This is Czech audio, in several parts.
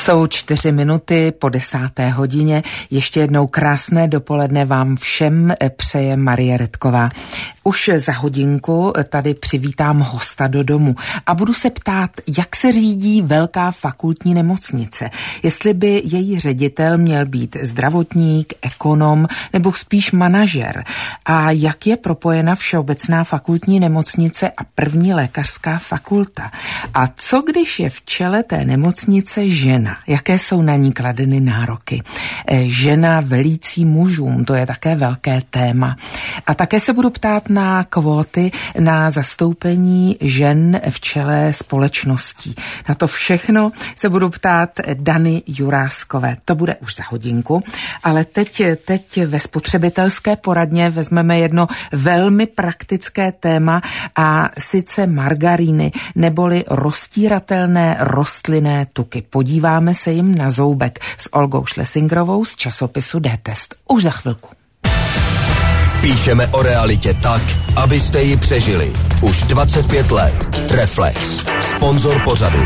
Jsou 4 minuty po 10:00. Ještě jednou krásné dopoledne vám všem přeje Marie Redková. Už za hodinku tady přivítám hosta do domu a budu se ptát, jak se řídí velká fakultní nemocnice. Jestli by její ředitel měl být zdravotník, ekonom nebo spíš manažer. A jak je propojena Všeobecná fakultní nemocnice a první lékařská fakulta. A co když je v čele té nemocnice žena? Jaké jsou na ní kladeny nároky? Žena velící mužům, to je také velké téma. A také se budu ptát na kvóty na zastoupení žen v čele společností. Na to všechno se budu ptát Dany Juráskové. To bude už za hodinku, ale teď ve spotřebitelské poradně vezmeme jedno velmi praktické téma a sice margaríny neboli roztíratelné rostlinné tuky. Podíváme se jim na zoubek s Olgou Schlesingrovou z časopisu D-Test. Už za chvilku. Píšeme o realitě tak, abyste ji přežili. Už 25 let. Reflex. Sponzor pořadu.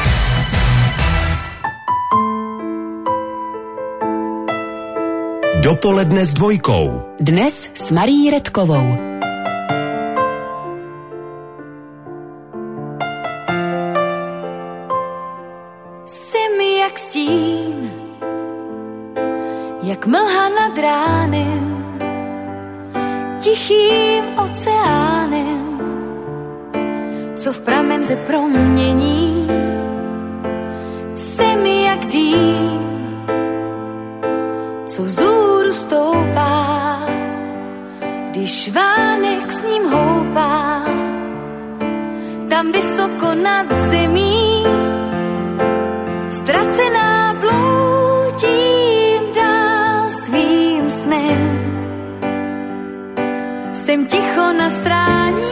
Dopoledne s dvojkou. Dnes s Marií Redkovou. Jsi mi jak stín, jak mlha nad ránem, tichým oceánem, co v pramence promění. Jsi mi jak dým, co vzhůru stoupá, když vánek s ním houpá, tam vysoko nad zemí, ztracená bloudím dál svým snem. Jsem ticho na stráních,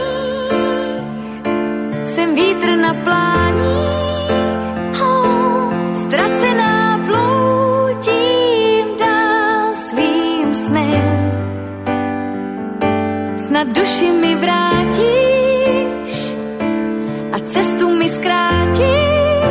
jsem vítr na pláních, ztracená bloudím dál svým snem. Snad duši mi vrátíš a cestu mi zkrátíš.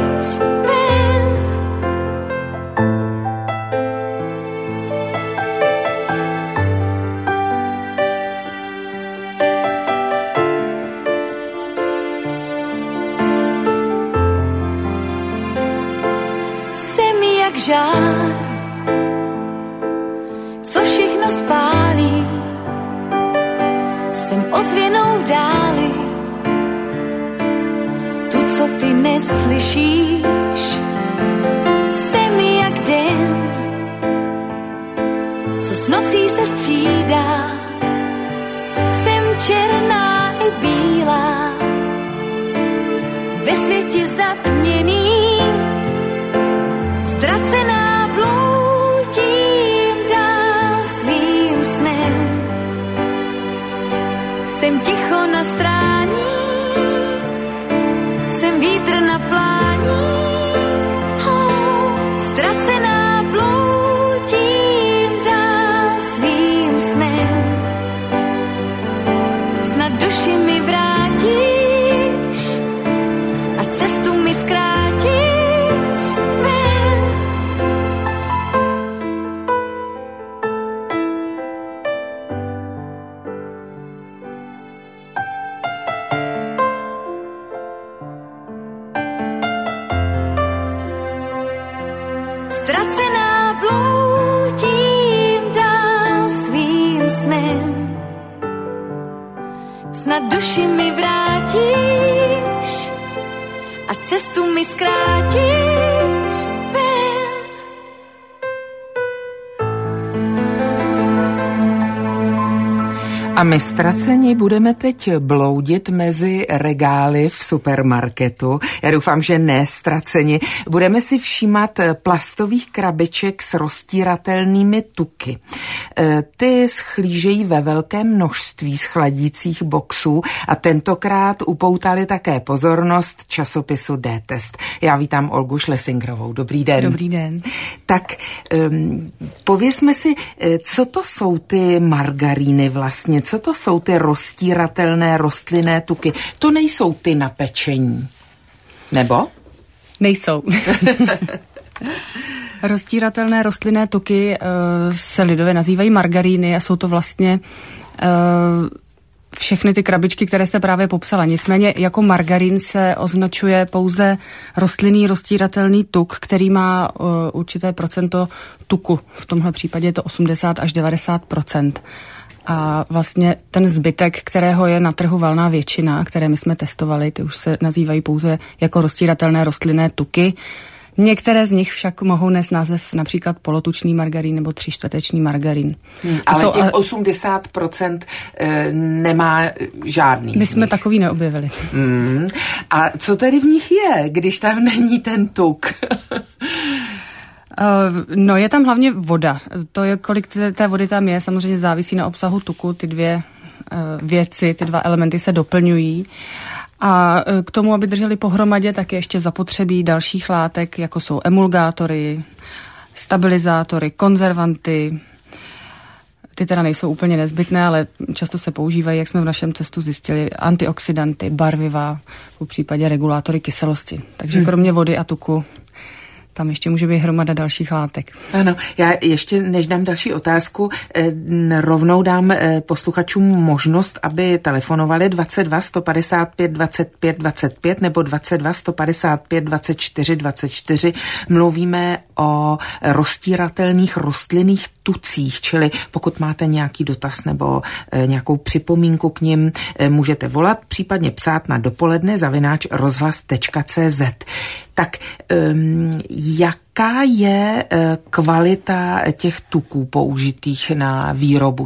Žár, co všechno spálí, jsem ozvěnou v dáli, tu, co ty neslyšíš. Jsem jak den, co s nocí se střídá, jsem černá i bílá, ve světě zatměný. Ztracená bloudím dál svým snem. Jsem ticho na stráních, jsem vítr na pláních, ztracená bloudím dál svým snem. Snad duši mi vrátíš a cestu mi zkrátíš. Ztracená bloudím dál svým snem. Snad duši mi vrátíš a cestu mi zkrátíš. A my ztraceni budeme teď bloudit mezi regály v supermarketu. Já doufám, že ne ztraceni. Budeme si všímat plastových krabiček s roztíratelnými tuky. Ty schlížejí ve velkém množství z chladících boxů a tentokrát upoutali také pozornost časopisu D-Test. Já vítám Olgu Schlesingrovou. Dobrý den. Dobrý den. Tak povězme si, co to jsou ty margaríny vlastně? Co to jsou ty roztíratelné rostlinné tuky? To nejsou ty na pečení. Nebo? Nejsou. Roztíratelné rostlinné tuky se lidově nazývají margaríny a jsou to vlastně všechny ty krabičky, které jste právě popsala. Nicméně jako margarín se označuje pouze rostlinný roztíratelný tuk, který má určité procento tuku. V tomhle případě je to 80 až 90%. A vlastně ten zbytek, kterého je na trhu valná většina, které my jsme testovali, ty už se nazývají pouze jako roztíratelné rostlinné tuky. Některé z nich však mohou nést název například polotučný margarín nebo 3/4 margarín. Ale těch 80% nemá žádný. My jsme takový neobjevili. A co tedy v nich je, když tam není ten tuk? No, je tam hlavně voda. To je, kolik té vody tam je, samozřejmě závisí na obsahu tuku. Ty dvě věci, ty dva elementy se doplňují. A k tomu, aby drželi pohromadě, tak je ještě zapotřebí dalších látek, jako jsou emulgátory, stabilizátory, konzervanty. Ty teda nejsou úplně nezbytné, ale často se používají, jak jsme v našem testu zjistili, antioxidanty, barviva, v případě regulátory kyselosti. Takže kromě vody a tuku tam ještě může být hromada dalších látek. Ano, já ještě, než dám další otázku, rovnou dám posluchačům možnost, aby telefonovali 22 155 25 25 nebo 22 155 24 24. Mluvíme o roztíratelných rostlinných tucích, čili pokud máte nějaký dotaz nebo nějakou připomínku k nim, můžete volat, případně psát na dopoledne@rozhlas.cz. Tak jaká je kvalita těch tuků použitých na výrobu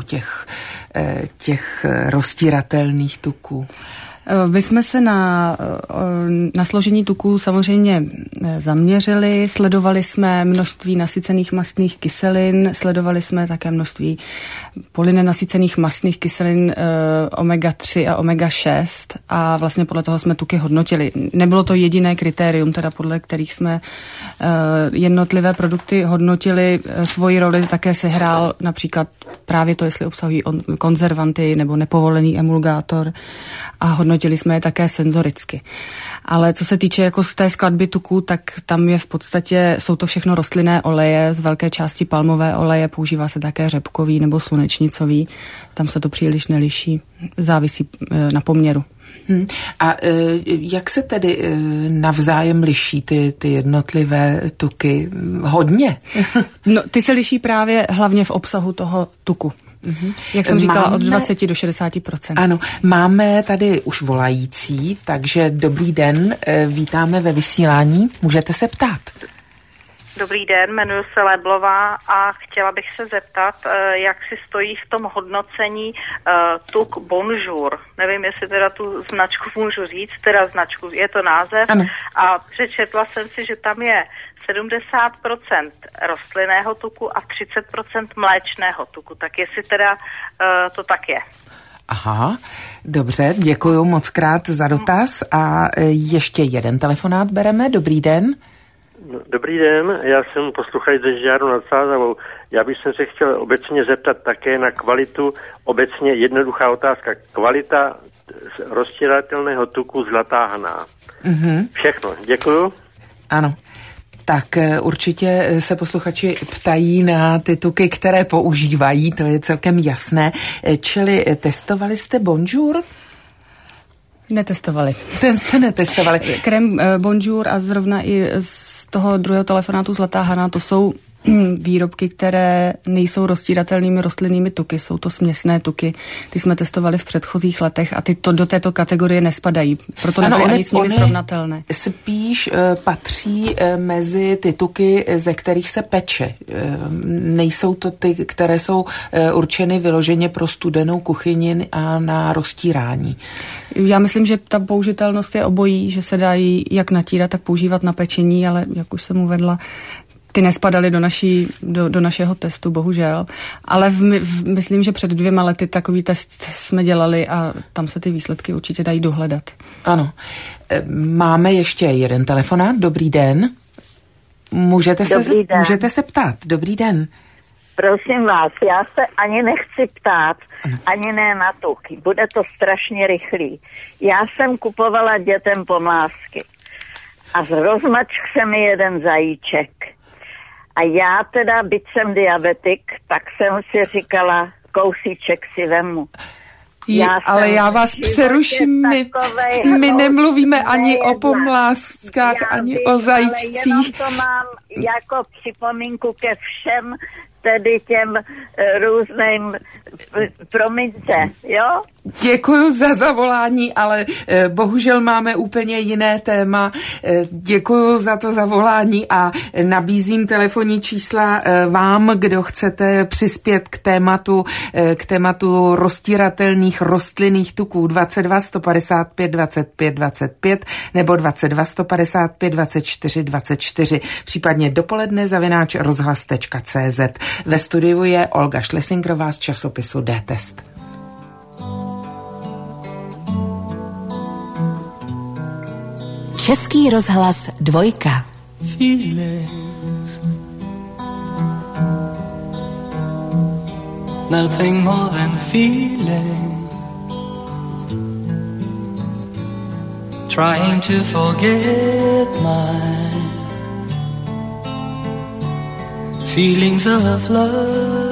těch roztíratelných tuků? My jsme se na složení tuků samozřejmě zaměřili, sledovali jsme množství nasycených mastných kyselin, sledovali jsme také množství polynenasycených mastných kyselin omega-3 a omega-6 a vlastně podle toho jsme tuky hodnotili. Nebylo to jediné kritérium, teda podle kterých jsme jednotlivé produkty hodnotili. Svoji roli také sehrál například právě to, jestli obsahují konzervanty nebo nepovolený emulgátor a hodnotili jsme je také senzoricky. Ale co se týče jako z té skladby tuků, tak tam je v podstatě, jsou to všechno rostlinné oleje, z velké části palmové oleje, používá se také řepkový nebo slunečnicový, tam se to příliš neliší, závisí na poměru. A jak se tedy navzájem liší ty jednotlivé tuky? Hodně? No, ty se liší právě hlavně v obsahu toho tuku. Jak jsem říkala, od 20 do 60%. Ano, máme tady už volající, takže dobrý den, vítáme ve vysílání, můžete se ptát. Dobrý den, jmenuji se Leblová a chtěla bych se zeptat, jak si stojí v tom hodnocení tuk Bonjour. Nevím, jestli teda tu značku můžu říct, teda značku, je to název. Ano. A přečetla jsem si, že tam je 70% rostlinného tuku a 30% mléčného tuku. Tak jestli teda to tak je. Aha, dobře, děkuju moc krát za dotaz a ještě jeden telefonát bereme. Dobrý den. Dobrý den, já jsem posluchač ze Žďáru nad Sázavou. Já bych se chtěl obecně zeptat také na kvalitu, obecně jednoduchá otázka, kvalita roztíratelného tuku Zlatá Hana. Všechno, děkuju. Ano. Tak určitě se posluchači ptají na ty tuky, které používají, to je celkem jasné. Čili testovali jste Bonjour? Netestovali. Ten jste netestovali. Krém Bonjour a zrovna i z toho druhého telefonátu Zlatá Hana, to jsou výrobky, které nejsou roztíratelnými rostlinnými tuky, jsou to směsné tuky. Ty jsme testovali v předchozích letech a ty do této kategorie nespadají, proto nebyly ani s nimi srovnatelné. Spíš patří mezi ty tuky, ze kterých se peče. Nejsou to ty, které jsou určeny vyloženě pro studenou kuchyni a na roztírání. Já myslím, že ta použitelnost je obojí, že se dají jak natírat, tak používat na pečení, ale jak už jsem uvedla, ty nespadaly do našeho testu, bohužel. Ale myslím, že před 2 lety takový test jsme dělali a tam se ty výsledky určitě dají dohledat. Ano. Máme ještě jeden telefonát. Dobrý den. Můžete se ptát. Dobrý den. Prosím vás, já se ani nechci ptát, ani ne na tuky. Bude to strašně rychlý. Já jsem kupovala dětem pomlázky a rozmačk se mi jeden zajíček. A já teda, byť jsem diabetik, tak jsem si říkala, kousíček si vemu. Ale já vás přeruším, my nemluvíme ani o pomlástkách, ani o zajíčcích. Jenom to mám jako připomínku ke všem, tedy těm různým, promiňte, jo? Děkuji za zavolání, ale bohužel máme úplně jiné téma. Děkuji za to zavolání a nabízím telefonní čísla vám, kdo chcete přispět k tématu roztíratelných rostlinných tuků 22 155 25 25 nebo 22 155 24 24, případně dopoledne@rozhlas.cz. Ve studiu je Olga Šlesingrová z časopisu D-Test. Český rozhlas 2. Feelings, nothing more than feeling, trying to forget my feelings of love,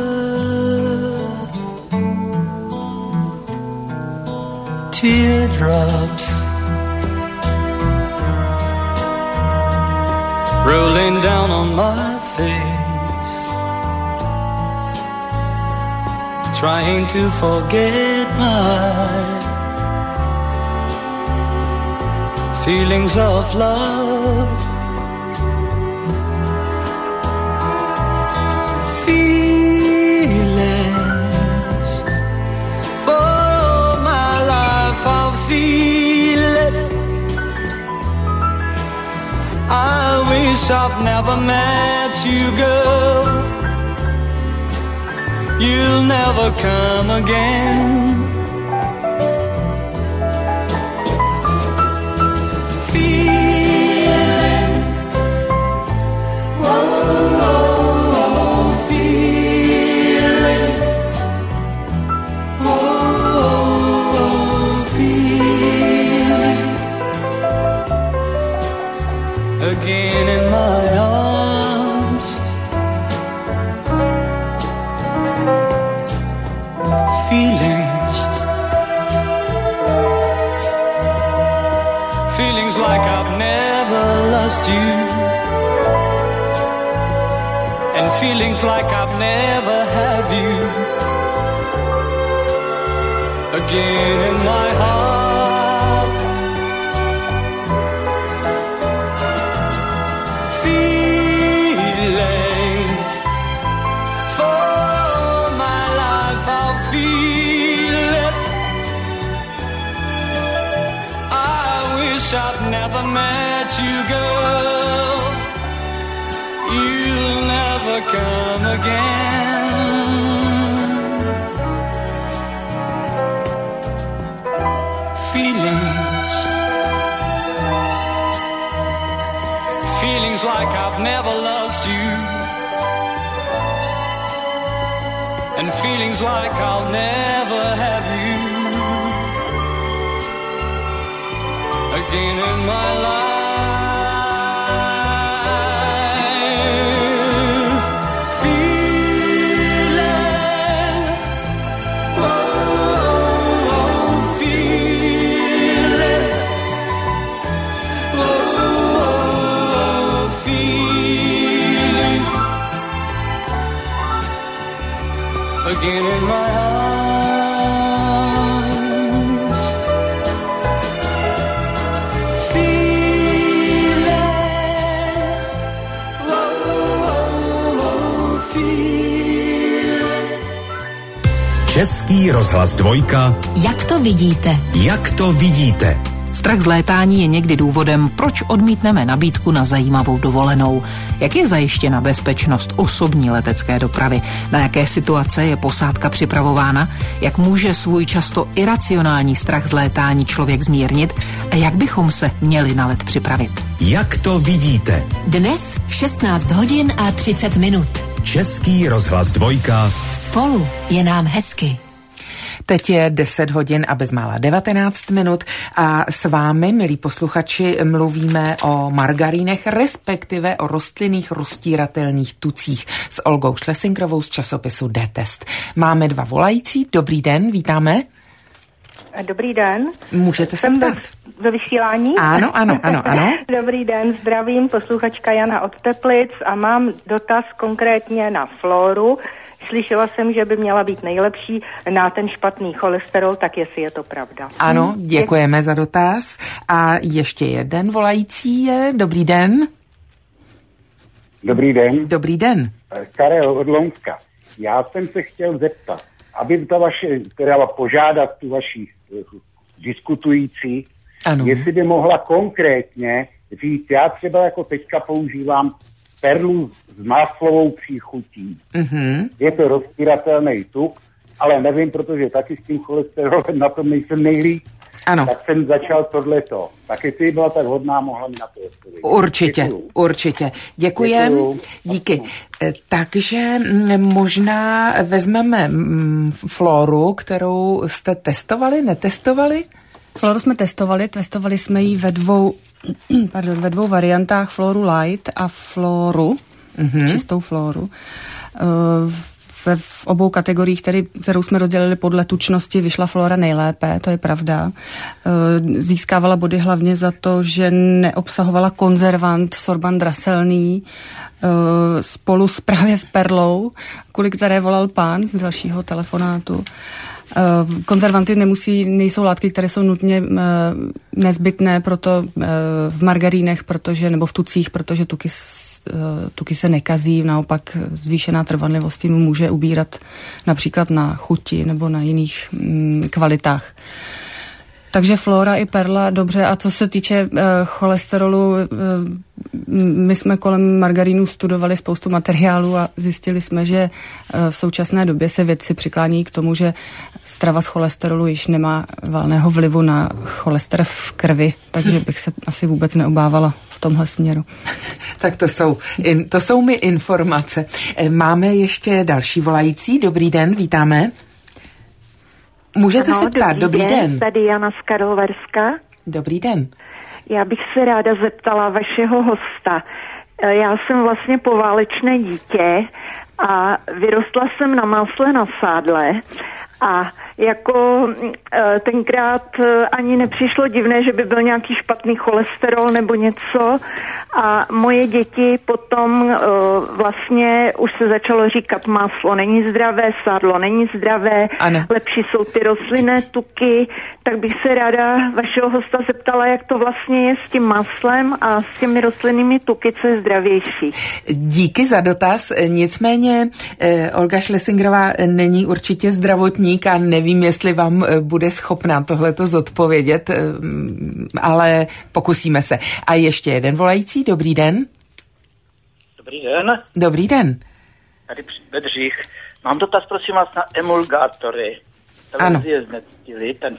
teardrops rolling down on my face, trying to forget my feelings of love. Feelings, for my life I'll feel it. I wish I've never met you, girl. You'll never come again. Feeling, oh, oh, oh, feeling, oh, oh, oh, feeling. Again in my arms, feelings, feelings like I've never lost you, and feelings like I've never had you. Again in my heart, feelings, for my life I'll feel it. I wish I'd never met you, girl. You'll never come again. Feelings, feelings like I've never lost you, and feelings like I'll never have you again in my life. Feeling, oh, oh, feeling, oh, oh, feeling, again in my arms. Feeling, oh, oh, feeling. Český rozhlas 2. Jak to vidíte? Jak to vidíte? Strach z létání je někdy důvodem, proč odmítneme nabídku na zajímavou dovolenou. Jak je zajištěna bezpečnost osobní letecké dopravy? Na jaké situace je posádka připravována? Jak může svůj často iracionální strach z létání člověk zmírnit? A jak bychom se měli na let připravit? Jak to vidíte? Dnes v 16 hodin a 30 minut. Český rozhlas 2. Spolu je nám hezky. Teď je 10 hodin a bezmála 19 minut a s vámi, milí posluchači, mluvíme o margarínech, respektive o rostlinných roztíratelných tucích s Olgou Schlesingrovou z časopisu D-Test. Máme 2 volající. Dobrý den, vítáme. Dobrý den. Můžete se ptát. Ve vysílání? Ano. Dobrý den, zdravím, posluchačka Jana od Teplic a mám dotaz konkrétně na Floru. Slyšela jsem, že by měla být nejlepší na ten špatný cholesterol, tak jestli je to pravda. Ano, děkujeme za dotaz. A ještě jeden volající je. Dobrý den. Dobrý den. Dobrý den. Karel od Lounska. Já jsem se chtěl zeptat, aby ta vaše, teda požádat tu vaši diskutující, ano, jestli by mohla konkrétně říct, já třeba jako teďka používám perlu s máslovou příchutí. Mm-hmm. Je to roztíratelný tuk, ale nevím, protože taky s tím cholesterolem na tom nejsem nejlíp. Ano. Tak jsem začal tohleto. Tak jestli byla tak hodná, mohla mi na to odpovědět. Určitě. Děkujem. Díky. Takže možná vezmeme Floru, kterou jste testovali, netestovali? Floru jsme testovali jsme ji ve dvou variantách, Floru Light a Floru, čistou Floru. V obou kategoriích, kterou jsme rozdělili podle tučnosti, vyšla Flora nejlépe, to je pravda. Získávala body hlavně za to, že neobsahovala konzervant sorbant draselný spolu právě s perlou, kvůli které volal pán z dalšího telefonátu. Konzervanty nejsou látky, které jsou nutně nezbytné proto v margarínech, nebo v tucích, protože tuky se nekazí, naopak zvýšená trvanlivost jim může ubírat například na chuti nebo na jiných kvalitách. Takže Flora i perla, dobře. A co se týče cholesterolu, my jsme kolem margarínů studovali spoustu materiálů a zjistili jsme, že v současné době se vědci přiklání k tomu, že strava z cholesterolu již nemá valného vlivu na cholesterol v krvi, takže bych se asi vůbec neobávala v tomhle směru. Tak to jsou mi informace. Máme ještě další volající. Dobrý den, vítáme. Můžete se ptát. Dobrý den. Tady Jana z Karlovarska. Dobrý den. Já bych se ráda zeptala vašeho hosta. Já jsem vlastně poválečné dítě a vyrostla jsem na másle na sádle a jako tenkrát ani nepřišlo divné, že by byl nějaký špatný cholesterol nebo něco a moje děti potom vlastně už se začalo říkat máslo není zdravé, sádlo není zdravé, ano, lepší jsou ty rostlinné tuky, tak bych se ráda vašeho hosta zeptala, jak to vlastně je s tím maslem a s těmi rostlinnými tuky, co je zdravější. Díky za dotaz, nicméně Olga Schlesingrová není určitě zdravotník a nevím, jestli vám bude schopná tohleto zodpovědět, ale pokusíme se. A ještě jeden volající, dobrý den. Dobrý den. Dobrý den. Tady Bedřich. Mám dotaz, prosím vás, na emulgátory. Televizi je znectili, ten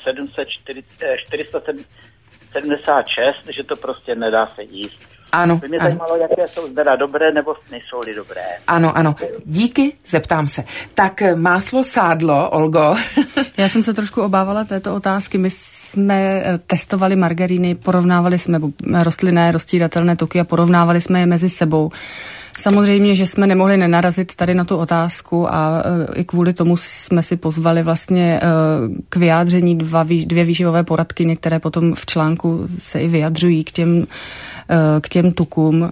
476, že to prostě nedá se jíst. Ano. By mě zajímalo, jaké jsou teda dobré, nebo nejsou-li dobré. Ano. Díky, zeptám se. Tak máslo sádlo, Olgo. Já jsem se trošku obávala této otázky. My jsme testovali margaríny, porovnávali jsme rostlinné roztíratelné tuky a porovnávali jsme je mezi sebou. Samozřejmě, že jsme nemohli nenarazit tady na tu otázku a i kvůli tomu jsme si pozvali vlastně k vyjádření dvě výživové poradkyně, které potom v článku se i vyjadřují k těm tukům.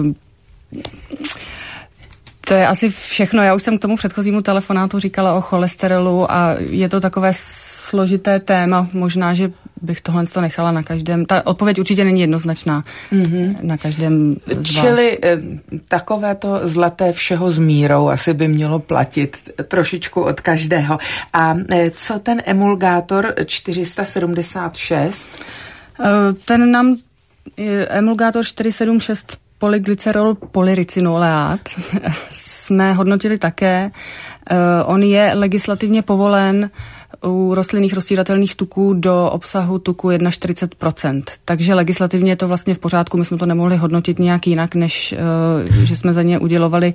To je asi všechno. Já už jsem k tomu předchozímu telefonátu říkala o cholesterolu a je to takové složité téma. Možná, že bych tohle nechala na každém. Ta odpověď určitě není jednoznačná na každém z vás. Čili takovéto zlaté všeho s mírou asi by mělo platit trošičku od každého. A co ten emulgátor 476? Ten nám emulgátor 476 polyglycerol polyricinoleát jsme hodnotili také. On je legislativně povolen u rostlinných rozstíratelných tuků do obsahu tuku 41%. Takže legislativně je to vlastně v pořádku, my jsme to nemohli hodnotit nějak jinak, než že jsme za ně udělovali,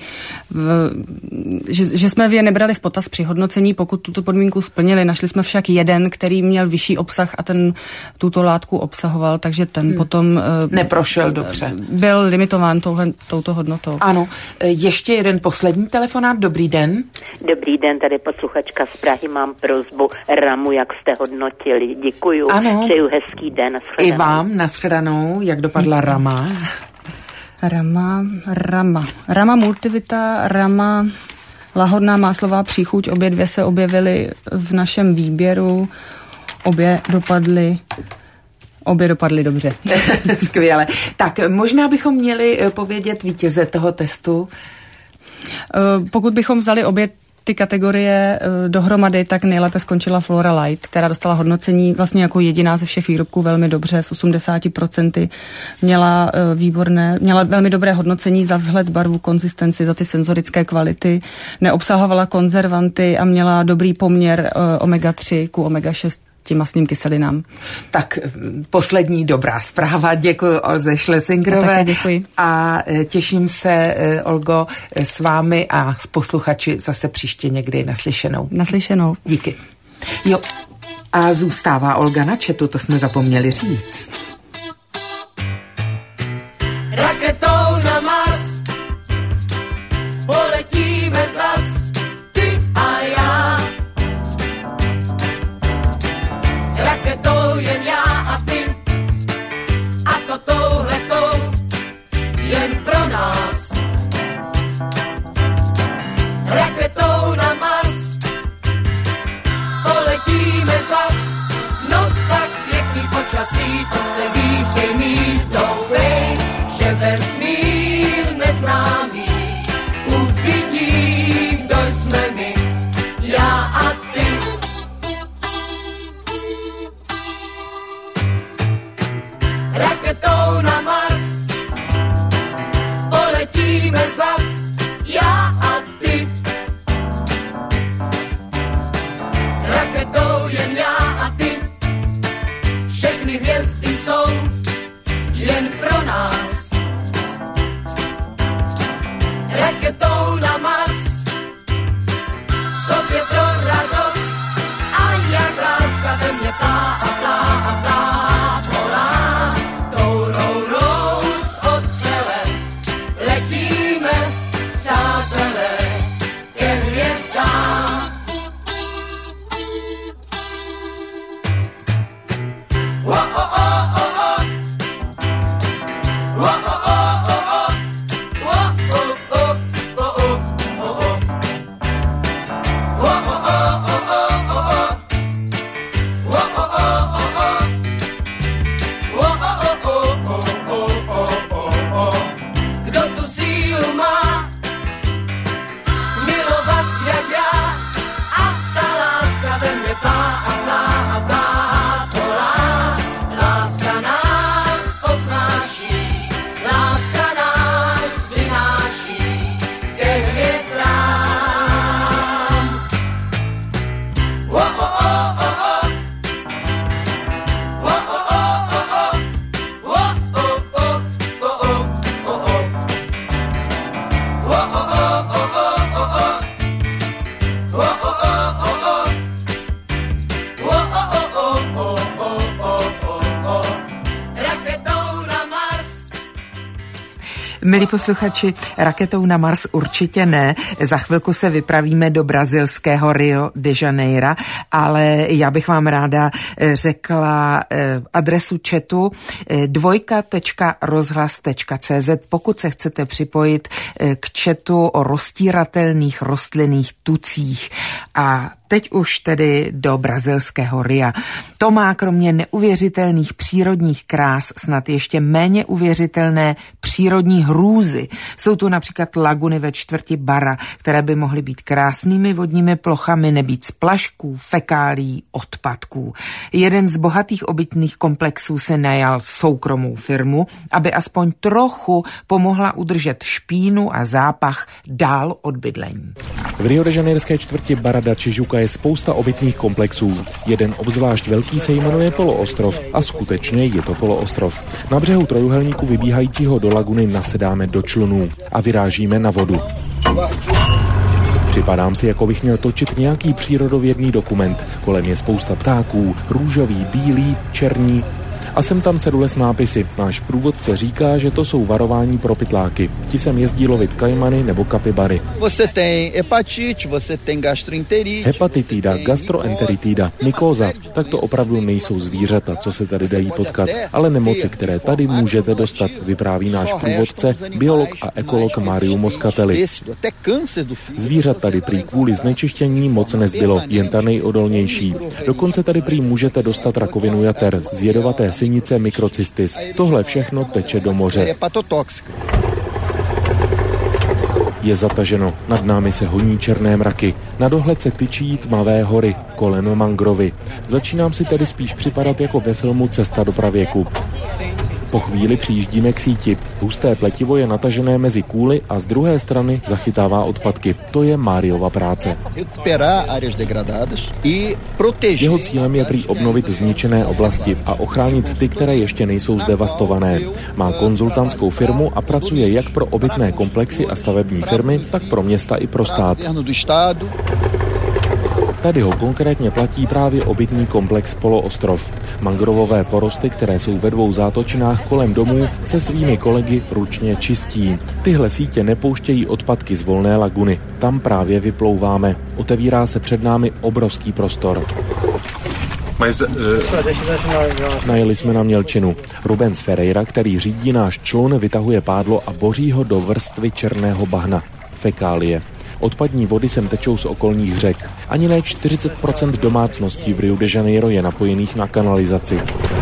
že jsme je nebrali v potaz při hodnocení, pokud tuto podmínku splnili. Našli jsme však jeden, který měl vyšší obsah a ten tuto látku obsahoval, takže ten potom neprošel dobře. Byl limitován touto hodnotou. Ano. Ještě jeden poslední telefonát. Dobrý den. Dobrý den, tady posluchačka z Prahy. Mám prosbu Ramu, jak jste hodnotili. Děkuju. Ano. Přeju hezký den. Nashledanou. I vám, nashledanou. Jak dopadla Rama? Rama multivita, Rama lahodná máslová příchuť, obě dvě se objevily v našem výběru. Obě dopadly dobře. Skvěle. Tak možná bychom měli povědět vítěze toho testu. Pokud bychom vzali obě ty kategorie dohromady, tak nejlépe skončila Flora Light, která dostala hodnocení vlastně jako jediná ze všech výrobků velmi dobře, s 80%. Měla velmi dobré hodnocení za vzhled, barvu, konzistenci, za ty senzorické kvality, neobsahovala konzervanty a měla dobrý poměr omega-3 ku omega-6 tím mastným kyselinám. Tak poslední dobrá zpráva. Děkuji Olze Schlesingerové. Děkuji. A těším se, Olgo, s vámi a s posluchači zase příště někdy naslyšenou. Naslyšenou. Díky. Jo, a zůstává Olga na chatu, to jsme zapomněli říct. Raketou na Mars poletíme zas, ty a já. Raketou jen já a ty, a to touhletou jen pro nás. Raketou na Mars poletíme zas, no tak pěkný počasí, to se ví, chtěj mít, doufej, že vesmír neznámý uvidí, kdo jsme my, já a ty. Raketou na Mars poletíme zas, já a ty. Raketou jen já a ty, všechny hvězdy jsou jen pro nás. Raketou na Mars sobě pro radost a jak láska ve mně plá a plá a plá polá. Tou rourou s ocelem letíme, přátelé, ke hvězdám. Kdo tu sílu má milovat jak já, a ta láska ve mně plá a plá a plá polá. Láska nás povznáší, láska nás vynáší ke hvězdám. Milí posluchači, raketou na Mars určitě ne. Za chvilku se vypravíme do brazilského Rio de Janeiro, ale já bych vám ráda řekla adresu chatu dvojka.rozhlas.cz, pokud se chcete připojit k chatu o rozstíratelných rostlinných tucích. A teď už tedy do brazilského Ria. To má kromě neuvěřitelných přírodních krás snad ještě méně uvěřitelné přírodní hrůzy. Jsou tu například laguny ve čtvrti Bara, které by mohly být krásnými vodními plochami, nebýt splašků, fekálí, odpadků. Jeden z bohatých obytných komplexů se najal soukromou firmu, aby aspoň trochu pomohla udržet špínu a zápach dál od bydlení. V Rio de Janeirské čtvrti Barra da Tijuca je spousta obytných komplexů. Jeden obzvlášť velký se jmenuje Poloostrov a skutečně je to poloostrov. Na břehu trojuhelníku vybíhajícího do laguny nasedáme do člunů a vyrážíme na vodu. Připadám si, jako bych měl točit nějaký přírodovědný dokument. Kolem je spousta ptáků, růžový, bílý, černý. A sem tam cedule s nápisy. Náš průvodce říká, že to jsou varování pro pytláky. Ti sem jezdí lovit kajmany nebo kapibary. Hepatitida, gastroenteritida, mykóza. Tak to opravdu nejsou zvířata, co se tady dají potkat, ale nemoci, které tady můžete dostat, vypráví náš průvodce, biolog a ekolog Mario Moscatelli. Zvířat tady prý kvůli znečištění moc nezbylo, jen ta nejodolnější. Dokonce tady prý můžete dostat rakovinu jater, z jedovaté synice mikrocystis. Tohle všechno teče do moře. Je zataženo, nad námi se honí černé mraky, na dohled se tyčí tmavé hory, kolem mangrovy. Začínám si tedy spíš připadat jako ve filmu Cesta do pravěku. Po chvíli přijíždíme k síti. Husté pletivo je natažené mezi kůly a z druhé strany zachytává odpadky. To je Mariova práce. Jeho cílem je prý obnovit zničené oblasti a ochránit ty, které ještě nejsou zdevastované. Má konzultantskou firmu a pracuje jak pro obytné komplexy a stavební firmy, tak pro města i pro stát. Tady ho konkrétně platí právě obytný komplex Poloostrov. Mangrovové porosty, které jsou ve 2 zátočinách kolem domů, se svými kolegy ručně čistí. Tyhle sítě nepouštějí odpadky z volné laguny. Tam právě vyplouváme. Otevírá se před námi obrovský prostor. Najeli jsme na mělčinu. Rubens Ferreira, který řídí náš člun, vytahuje pádlo a boří ho do vrstvy černého bahna. Fekálie. Odpadní vody sem tečou z okolních řek. Ani ne 40% domácností v Rio de Janeiro je napojených na kanalizaci.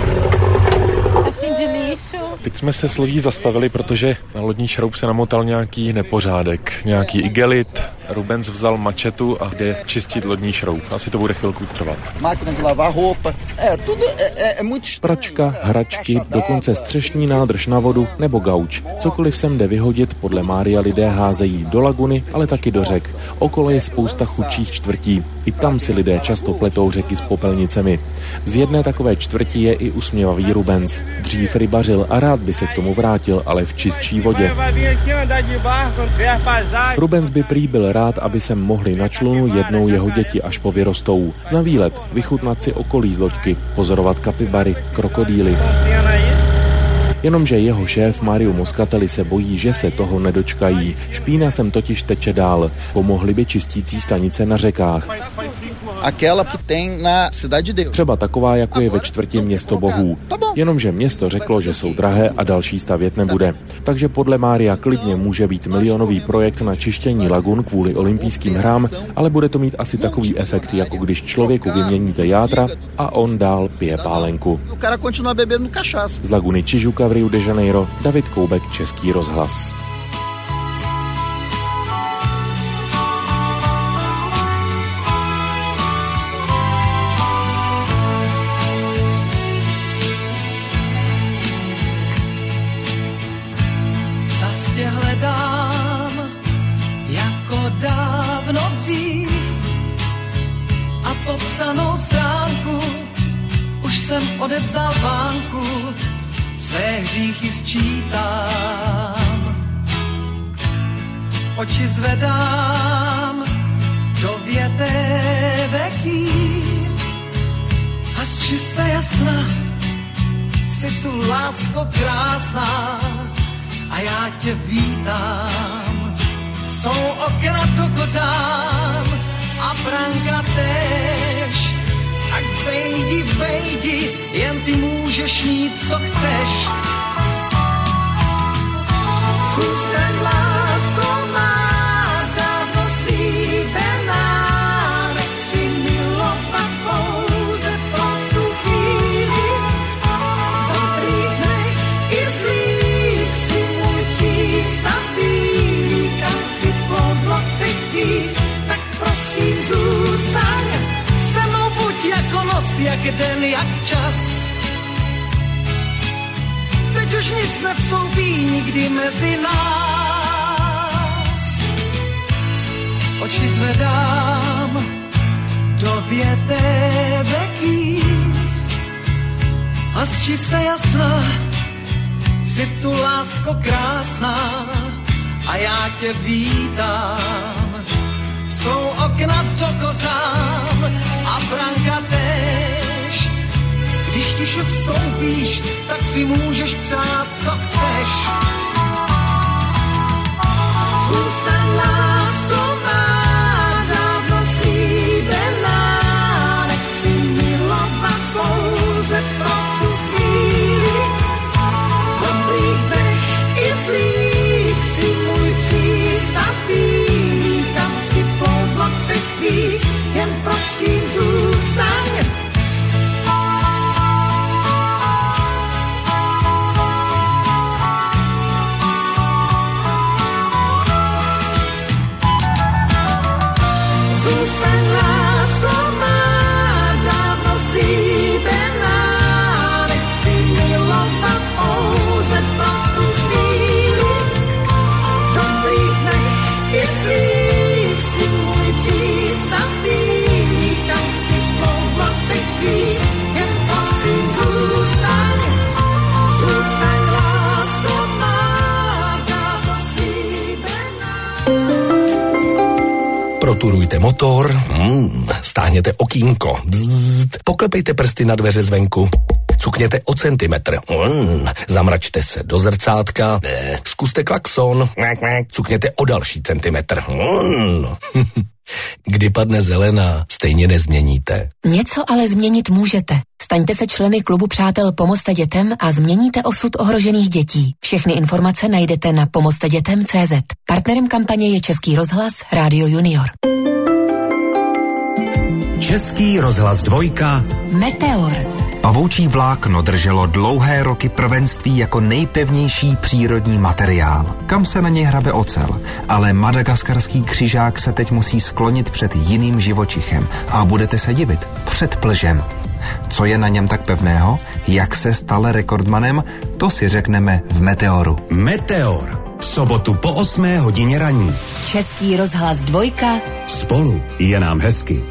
Teď jsme se s lodí zastavili, protože na lodní šroub se namotal nějaký nepořádek, nějaký igelit. Rubens vzal mačetu a jde čistit lodní šroub. Asi to bude chvilku trvat. Pračka, hračky, dokonce střešní nádrž na vodu nebo gauč. Cokoliv sem jde vyhodit, podle Mária lidé házejí do laguny, ale taky do řek. Okolo je spousta chudších čtvrtí. I tam si lidé často pletou řeky s popelnicemi. Z jedné takové čtvrti je i usměvavý Rubens. Dřív rybařil a rád by se k tomu vrátil, ale v čistší vodě. Rubens by prý byl rád, aby sem mohli na člunu jednou jeho děti, až po vyrostou. Na výlet, vychutnat si okolí z loďky, pozorovat kapibary, krokodýly. Jenomže jeho šéf Mario Moscatelli se bojí, že se toho nedočkají. Špína sem totiž teče dál. Pomohly by čistící stanice na řekách. Třeba taková, jako je ve čtvrti Město bohů. Jenomže město řeklo, že jsou drahé a další stavět nebude. Takže podle Mária klidně může být milionový projekt na čištění lagun kvůli olympijským hrám, ale bude to mít asi takový efekt, jako když člověku vyměníte játra a on dál pije pálenku. Z laguny Tijuca v Rio de Janeiro, David Koubek, Český rozhlas. Zastě hledám jako dávno dřív a popsanou stránku už jsem odevzdal bánku. Své hříchy sčítám, oči zvedám do věteveký a z čisté jasna si tu lásko krásná a já tě vítám. Jsou okna to kořán a branka též. Tak vejdi, vejdi, jen ty můžeš mít, co chceš. Zůstaň lásko má, dávno slíbená, nechci milovat pouze po tu chvíli. V dobrých dnech i zlých si můj přísahou. jak den, jak čas. Teď už nic nevstoupí nikdy mezi nás. Oči zvedám do větébekých a z čisté jasna si tu lásko krásná a já tě vítám. Jsou okna do kořán a branka též. Když tiše vstoupíš, tak si můžeš přát, co chceš. Zůstaň, lásko má, dávno slíbená. Nechci milovat pouze pro tu chvíli. V dobrých dnech i zlých si můj přístav bílý. Tam si ploudlo teď chvíli, jen prosím zůstaň. Zůstaň, lásko má, dávno slíbená. Nechci milovat pouze pro tu chvíli. V dobrých dnech i zlých si můj přístav bílý. Tam si ploudlo teď chvíli, jen prosím zůstaň. Zůstaň, lásko má, dávno slíbená. Proturujte motor, stáhněte okýnko, poklepejte prsty na dveře zvenku, cukněte o centimetr, zamračte se do zrcátka, zkuste klakson, cukněte o další centimetr. Kdy padne zelená, stejně nezměníte. Něco ale změnit můžete. Staňte se členy klubu přátel Pomozte dětem a změníte osud ohrožených dětí. Všechny informace najdete na pomoztedětem.cz. Partnerem kampaně je Český rozhlas Rádio Junior. Český rozhlas 2. Meteor. Pavoučí vlákno drželo dlouhé roky prvenství jako nejpevnější přírodní materiál, kam se na něj hrabe ocel. Ale madagaskarský křižák se teď musí sklonit před jiným živočichem a budete se divit, před plžem. Co je na něm tak pevného? Jak se stal rekordmanem? To si řekneme v Meteoru. Meteor. V sobotu po 8 hodině raní. Český rozhlas 2. Spolu je nám hezky.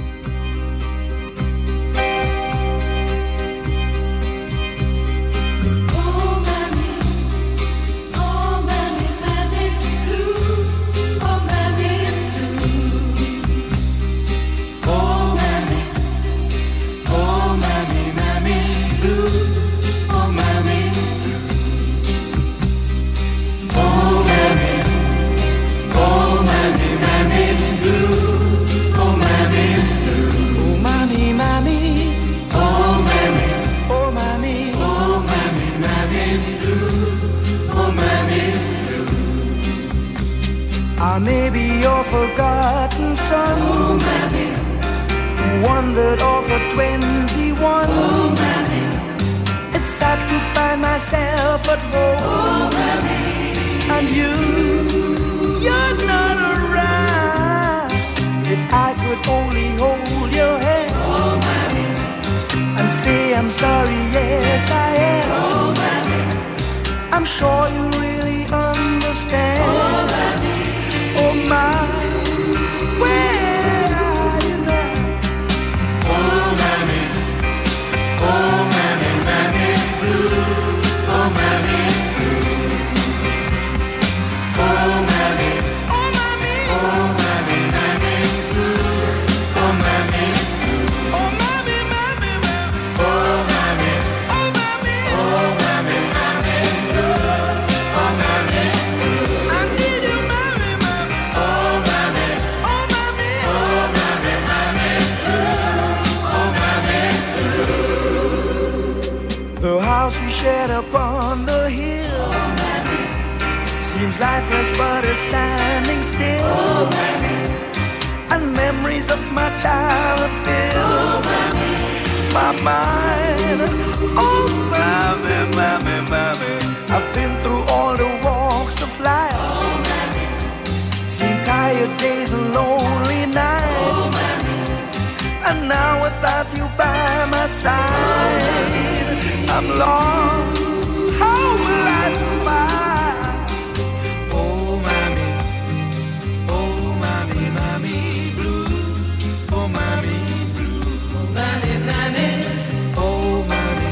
I may be your forgotten son, oh, Mammy. Wandered off at 21. Oh, Mammy. It's sad to find myself at home, oh, Mammy. And you're not around. If I could only hold your hand, oh, Mammy. And say I'm sorry, yes I am, oh, Mammy. I'm sure you really understand, oh, Mammy. Oh my, where are you now? Oh Mammy, Mammy blue. Oh Mammy blue. Oh Mammy, Mammy blue. Oh Mammy blue. Oh Mammy, Mammy. Oh Mammy, Mammy blue. Oh Mammy blue. I need you, Mammy. The house we shared upon the hill, oh, seems lifeless but is standing still, oh, and memories of my childhood fill, oh, my mind. Oh, Mammy, I've been through all the walks of life, oh, seen tired days and lonely nights, oh, and now without you by my side. I'm lost, how will I survive? Oh, mommy, mommy blue. Oh, mommy blue. Oh, mommy, mommy. Oh, mommy,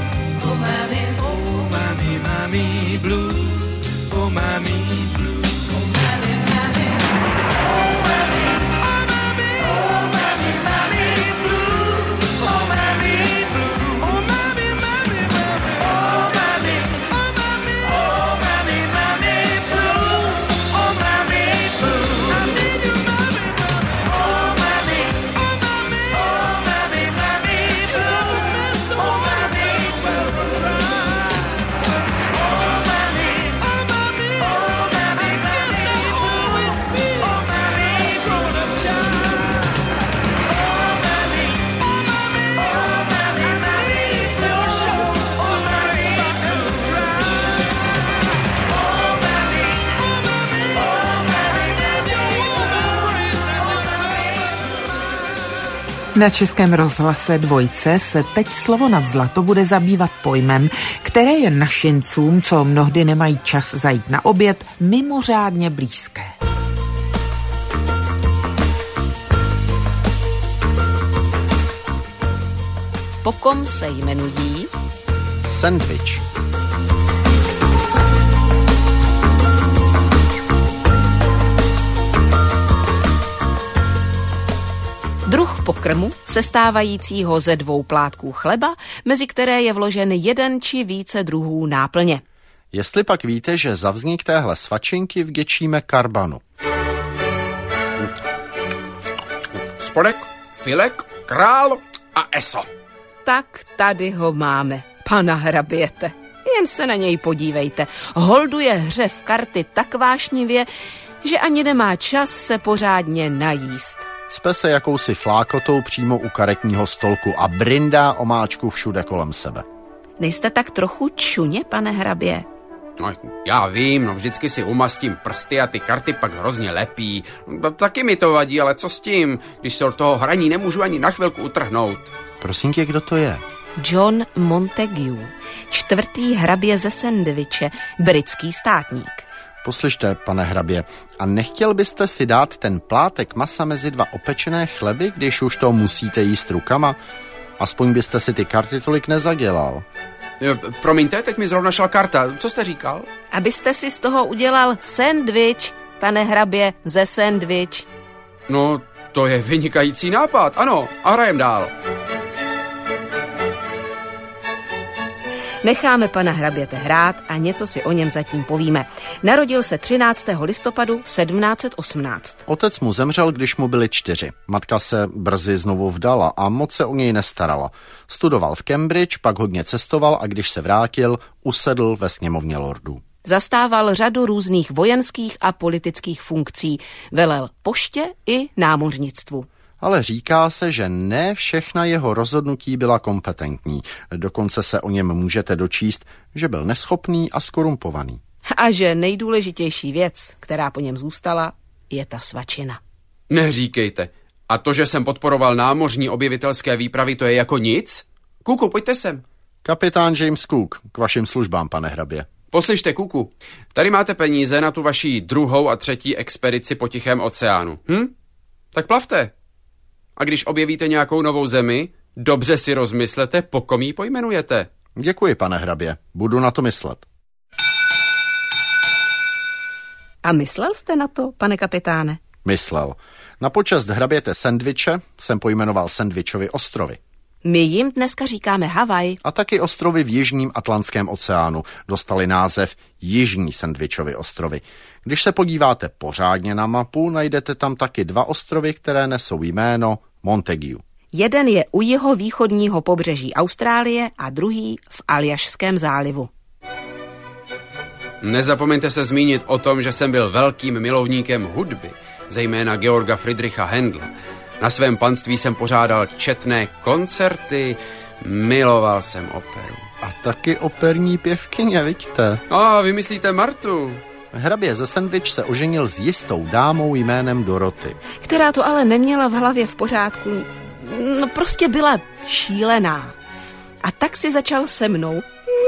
mommy blue. Oh, mommy blue. Na Českém rozhlase Dvojce se teď Slovo nad zlato bude zabývat pojmem, které je našincům, co mnohdy nemají čas zajít na oběd, mimořádně blízké. Po kom se jmenují sendvič. Druh pokrmu, sestávajícího ze 2 plátků chleba, mezi které je vložen 1 či více druhů náplně. Jestli pak víte, že za vznik téhle svačinky vděčíme karbanu. Spodek, filek, král a eso. Tak tady ho máme, pana hraběte. Jen se na něj podívejte. Holduje hře v karty tak vášnivě, že ani nemá čas se pořádně najíst. Cpe se jakousi flákotou přímo u karetního stolku a brindá omáčku všude kolem sebe. Nejste tak trochu čuně, pane hrabě? No, já vím, no vždycky si umastím prsty a ty karty pak hrozně lepí. No, taky mi to vadí, ale co s tím, když se od toho hraní nemůžu ani na chvilku utrhnout. Prosím tě, kdo to je? John Montague, 4. hrabě ze Sandwiche, britský státník. Poslyšte, pane hrabě, a nechtěl byste si dát ten plátek masa mezi 2 opečené chleby, když už to musíte jíst rukama? Aspoň byste si ty karty tolik nezadělal. Promiňte, teď mi zrovna šla karta. Co jste říkal? Abyste si z toho udělal sendvič, pane hrabě, ze Sandwich. No, to je vynikající nápad, ano, a hrajem dál. Necháme pana hraběte hrát a něco si o něm zatím povíme. Narodil se 13. listopadu 1718. Otec mu zemřel, když mu byli 4. Matka se brzy znovu vdala a moc se o něj nestarala. Studoval v Cambridge, pak hodně cestoval a když se vrátil, usedl ve sněmovně lordů. Zastával řadu různých vojenských a politických funkcí. Velel poště i námořnictvu. Ale říká se, že ne všechna jeho rozhodnutí byla kompetentní. Dokonce se o něm můžete dočíst, že byl neschopný a skorumpovaný. A že nejdůležitější věc, která po něm zůstala, je ta svačina. Neříkejte. A to, že jsem podporoval námořní objevitelské výpravy, to je jako nic? Kuku, pojďte sem. Kapitán James Cook, k vašim službám, pane hrabě. Poslyšte, Kuku, tady máte peníze na tu vaší 2. a 3. expedici po Tichém oceánu. Tak plavte. A když objevíte nějakou novou zemi, dobře si rozmyslete, po kom ji pojmenujete. Děkuji, pane hrabě. Budu na to myslet. A myslel jste na to, pane kapitáne? Myslel. Na počest hraběte Sandwiche jsem pojmenoval Sandwichovy ostrovy. My jim dneska říkáme Havaj. A taky ostrovy v Jižním Atlantském oceánu dostali název Jižní Sandwichovy ostrovy. Když se podíváte pořádně na mapu, najdete tam taky 2 ostrovy, které nesou jméno Montague. Jeden je u jihovýchodního pobřeží Austrálie a druhý v Aljašském zálivu. Nezapomeňte se zmínit o tom, že jsem byl velkým milovníkem hudby, zejména Georga Friedricha Händla. Na svém panství jsem pořádal četné koncerty, miloval jsem operu. A taky operní pěvkyně, vidíte? A vy myslíte Martu? Hrabě ze Sandwich se oženil s jistou dámou jménem Dorothy. Která to ale neměla v hlavě v pořádku. No prostě byla šílená. A tak si začal se mnou.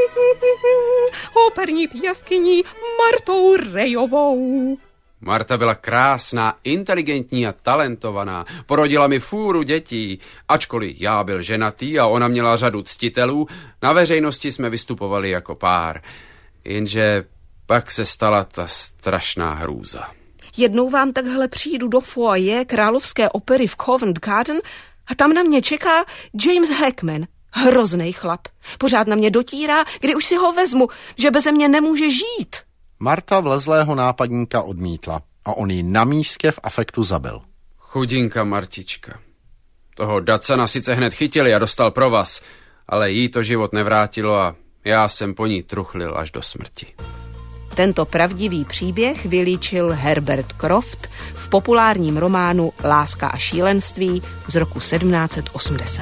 Operní pěvkyní Martou Rejovou. Marta byla krásná, inteligentní a talentovaná. Porodila mi fůru dětí. Ačkoliv já byl ženatý a ona měla řadu ctitelů, na veřejnosti jsme vystupovali jako pár. Jenže pak se stala ta strašná hrůza. Jednou vám takhle přijdu do foyer Královské opery v Covent Garden a tam na mě čeká James Hackman. Hroznej chlap. Pořád na mě dotírá, kdy už si ho vezmu, že beze mě nemůže žít. Marta vlezlého nápadníka odmítla a on ji na místě v afektu zabil. Chudinka Martička. Toho Dacana sice hned chytili a dostal provaz, ale jí to život nevrátilo a já jsem po ní truchlil až do smrti. Tento pravdivý příběh vylíčil Herbert Croft v populárním románu Láska a šílenství z roku 1780.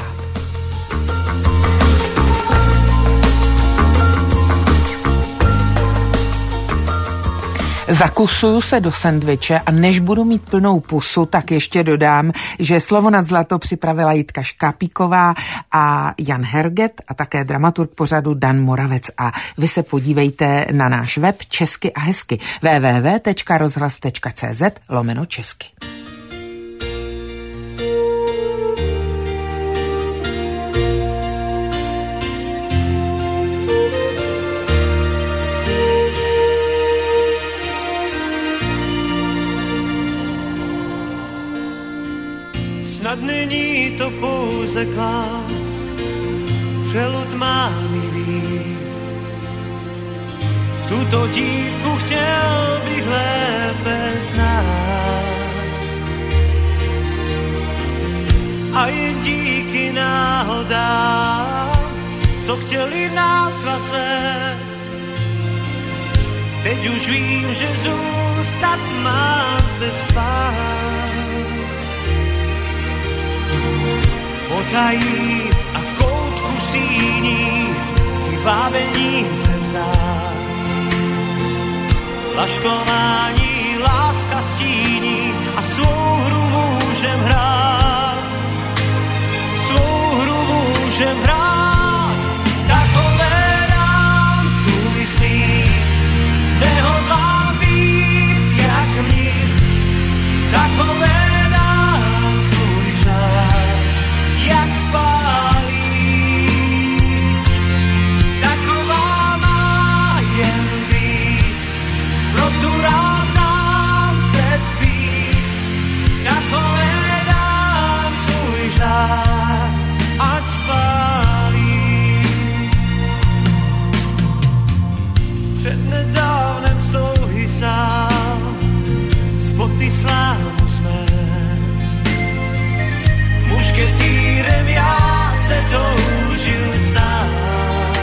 Zakusuju se do sendviče a než budu mít plnou pusu, tak ještě dodám, že Slovo nad zlato připravila Jitka Škápíková a Jan Herget a také dramaturg pořadu Dan Moravec. A vy se podívejte na náš web Česky a hezky www.rozhlas.cz/česky. Snad není to pouze klám, přelud mámivý. Tuto dívku chtěl bych lépe znát. A jen díky náhodám, co chtěli nás svést. Teď už vím, že zůstat mám zde spát. Potají a v koutku síní si vábení se vzdát. Laškování láska stíní a svou hru můžem hrát. Svou hru můžem hrát. Takové nám svůj slíp nehodlám být jak mnich. Takové jak pálí, taková má jen být, proto rád nám se zbít, takové dám svůj žár, ať pálí. Přednedávnem stouhy sám, spoty slávu jsme. Mušketýrem já se toužil stát.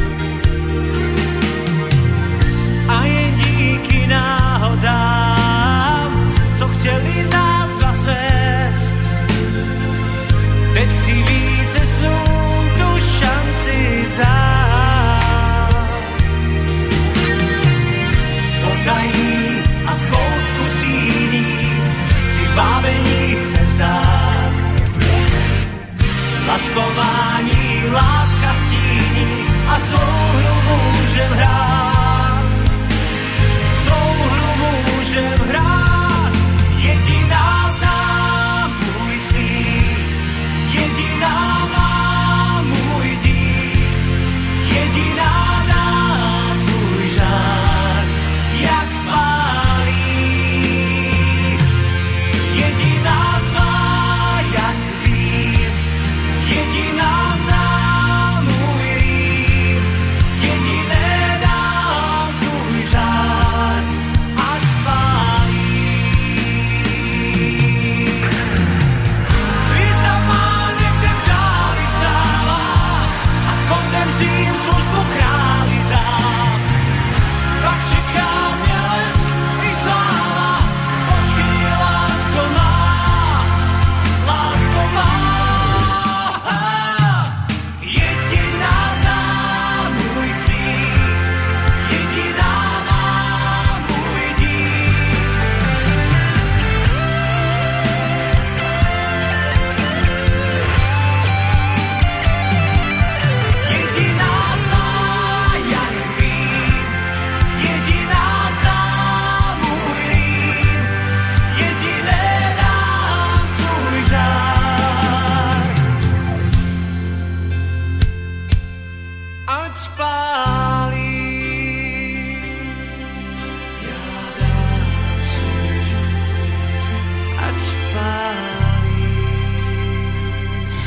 A jen díky náhodám, co chtěli nás zasést, teď chci více snům tu šanci dát. Potají a v koutku síní chci vábení se vzdát. Laškování, láska stíní a souhru můžem hrát. Souhru můžem hrát. Jediná znám můj slíp, jediná má můj dých, jediná dá svůj žár, jak pálí. Jediná zvá, jak vím, jediná zná můj rým, jediné dá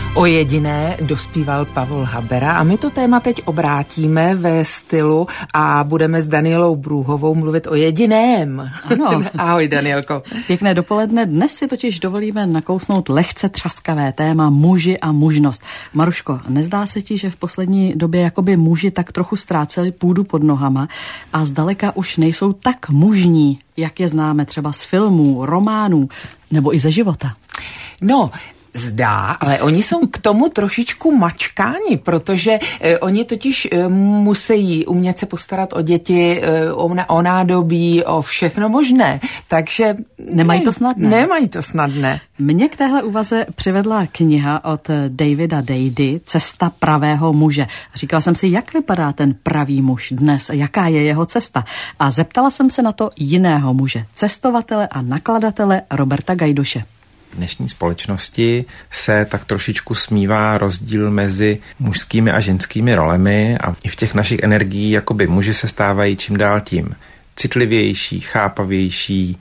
O jediné dospíval Pavol Habera a my to téma teď obrátíme ve stylu a budeme s Danielou Brůhovou mluvit o jediném. Ano. Ahoj, Danielko. Pěkné dopoledne. Dnes si totiž dovolíme nakousnout lehce třaskavé téma muži a mužnost. Maruško, nezdá se ti, že v poslední době jakoby muži tak trochu ztráceli půdu pod nohama a zdaleka už nejsou tak mužní, jak je známe třeba z filmů, románů nebo i ze života? No, zdá, ale oni jsou k tomu trošičku mačkáni, protože oni totiž musí umět se postarat o děti, o nádobí, o všechno možné. Takže nemají to snadné. Nemají to snadné. Mě k téhle úvaze přivedla kniha od Davida Deidy Cesta pravého muže. Říkala jsem si, jak vypadá ten pravý muž dnes, jaká je jeho cesta. A zeptala jsem se na to jiného muže, cestovatele a nakladatele Roberta Gajdoše. V dnešní společnosti se tak trošičku smívá rozdíl mezi mužskými a ženskými rolemi a i v těch našich energií jakoby muži se stávají čím dál tím citlivější, chápavější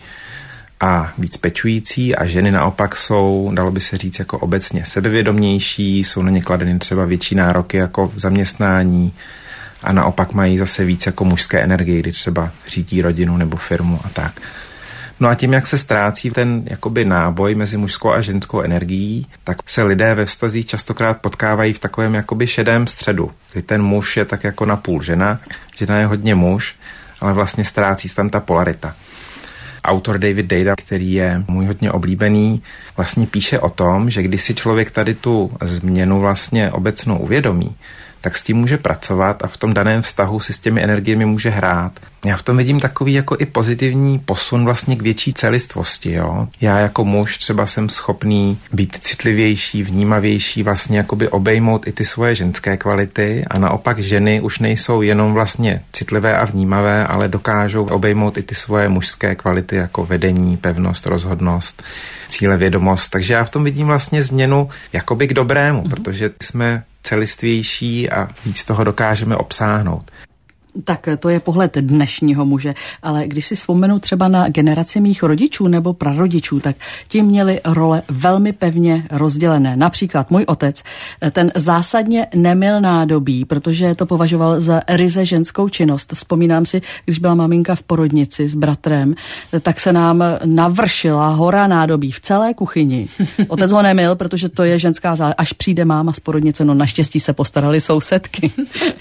a víc pečující a ženy naopak jsou, dalo by se říct, jako obecně sebevědomější, jsou na ně kladeny třeba větší nároky jako v zaměstnání a naopak mají zase víc jako mužské energie, kdy třeba řídí rodinu nebo firmu a tak. No a tím, jak se ztrácí ten jakoby náboj mezi mužskou a ženskou energií, tak se lidé ve vztazích častokrát potkávají v takovém jakoby šedém středu. Kdy ten muž je tak jako napůl žena, žena je hodně muž, ale vlastně ztrácí se tam ta polarita. Autor David Deida, který je můj hodně oblíbený, vlastně píše o tom, že když si člověk tady tu změnu vlastně obecnou uvědomí, tak s tím může pracovat a v tom daném vztahu si s těmi energiemi může hrát. Já v tom vidím takový jako i pozitivní posun vlastně k větší celistvosti. Jo? Já jako muž třeba jsem schopný být citlivější, vnímavější, vlastně jakoby obejmout i ty svoje ženské kvality a naopak ženy už nejsou jenom vlastně citlivé a vnímavé, ale dokážou obejmout i ty svoje mužské kvality jako vedení, pevnost, rozhodnost, cílevědomost. Takže já v tom vidím vlastně změnu jakoby k dobrému, protože jsme celistvější a víc toho dokážeme obsáhnout. Tak to je pohled dnešního muže, ale když si vzpomenu třeba na generaci mých rodičů nebo prarodičů, tak ti měli role velmi pevně rozdělené. Například můj otec, ten zásadně nemyl nádobí, protože to považoval za ryze ženskou činnost. Vzpomínám si, když byla maminka v porodnici s bratrem, tak se nám navršila hora nádobí v celé kuchyni. Otec ho nemyl, protože to je ženská záležitost. Až přijde máma z porodnice, no naštěstí se postarali sousedky.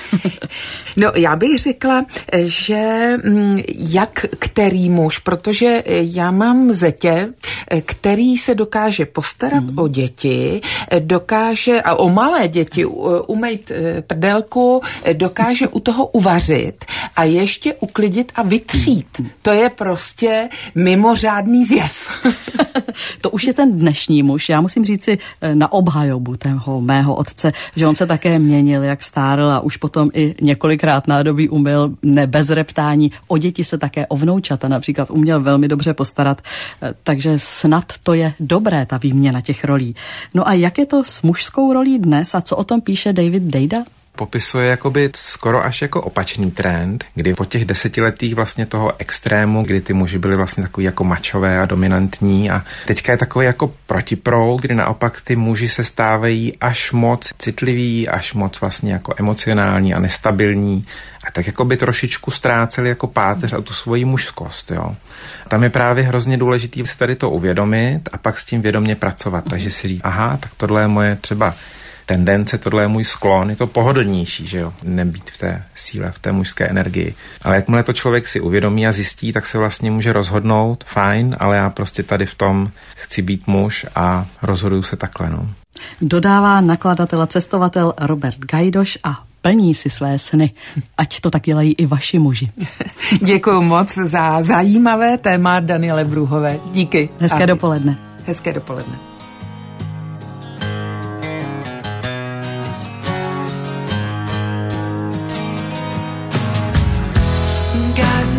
No já bych řekla, že jak který muž, protože já mám zetě, který se dokáže postarat o děti, dokáže a o malé děti umýt prdelku, dokáže u toho uvařit a ještě uklidit a vytřít. To je prostě mimořádný zjev. To už je ten dnešní muž. Já musím říci na obhajobu toho mého otce, že on se také měnil, jak stárl a už potom i několikrát nádobí umyl, ne bez reptání. O děti se také, o vnoučata například uměl velmi dobře postarat, takže snad to je dobré, ta výměna těch rolí. No a jak je to s mužskou rolí dnes a co o tom píše David Deida? Popisuje jakoby skoro až jako opačný trend, kdy po těch desetiletích vlastně toho extrému, kdy ty muži byli vlastně takový jako mačové a dominantní a teďka je takový jako protiproud, kdy naopak ty muži se stávají až moc citliví, až moc vlastně jako emocionální a nestabilní a tak jako by trošičku ztráceli jako páteř a tu svoji mužskost, jo. Tam je právě hrozně důležitý si tady to uvědomit a pak s tím vědomě pracovat, takže si říct, aha, tak tohle je moje třeba tendence, tohle je můj sklon, je to pohodlnější, že jo, nebýt v té síle, v té mužské energii. Ale jakmile to člověk si uvědomí a zjistí, tak se vlastně může rozhodnout, fajn, ale já prostě tady v tom chci být muž a rozhoduju se takhle, no. Dodává nakladatel a cestovatel Robert Gajdoš a plní si své sny. Ať to tak dělají i vaši muži. Děkuju moc za zajímavé téma Daniele Brůhové. Díky. Hezké dopoledne. Hezké dopoledne. God